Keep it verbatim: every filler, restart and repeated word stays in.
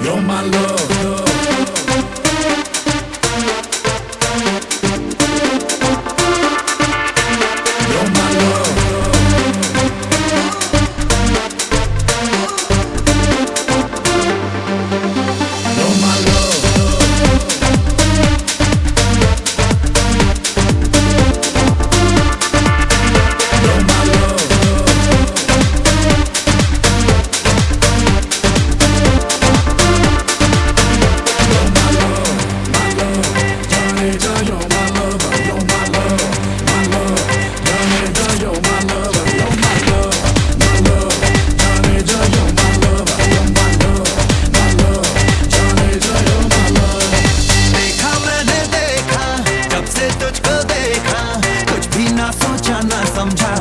You're my love. You're my love. You're my love. You're my love. You're my love, my love. Janeja, you're my lover. You're my love, my love. Janeja, you're my lover. You're my love, my love. Janeja, you're my lover. You're my love, my love. Janeja, you're my love. देखा मैंने देखा, जब से तुझको देखा, कुछ भी ना सोचा ना समझा,